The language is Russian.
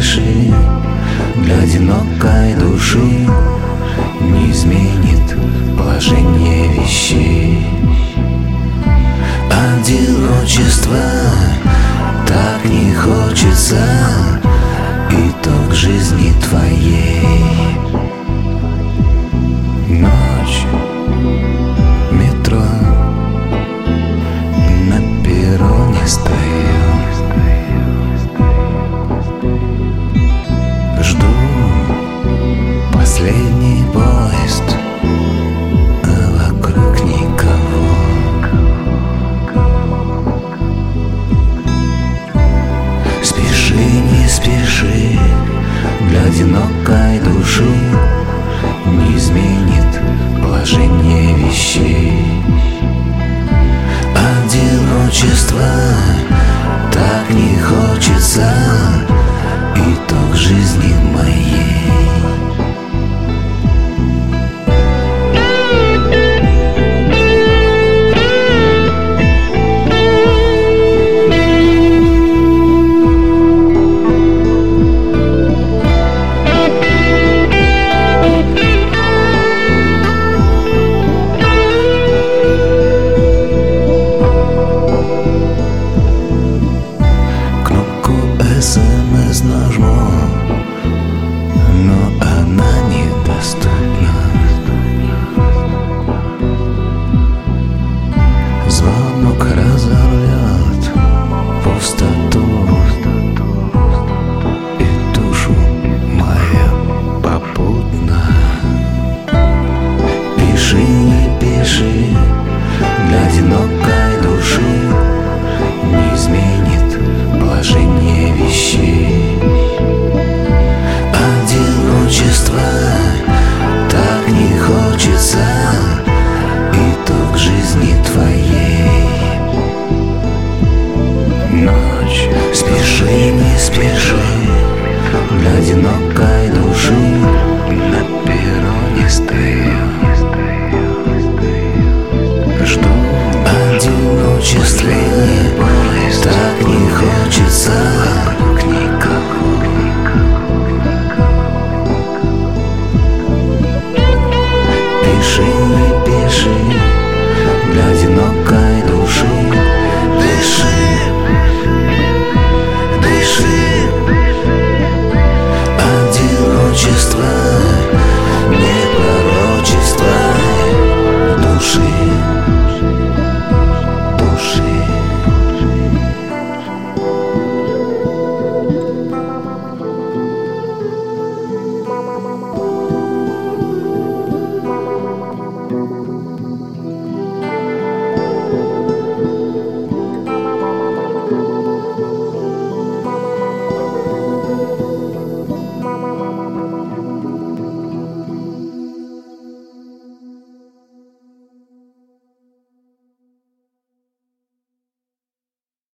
спеши, для одинокой души не изменит положение вещей. Одиночество так не хочется, итог жизни твоей. Ночь, метро, на перроне стою, жду последний поезд, а вокруг никого. Спеши, не спеши, для одинокой души не изменит положение вещей. Одиночество так не хочется, итог жизни моей. СМС нажму, но она недоступна. Звонок разорвет пустоту и душу мою попутно. Пиши, не пиши, для одинокой души не изменит положение вещей. Одиночество так не хочется, итог жизни твоей. Ночь, спеши, не спеши, для одинокой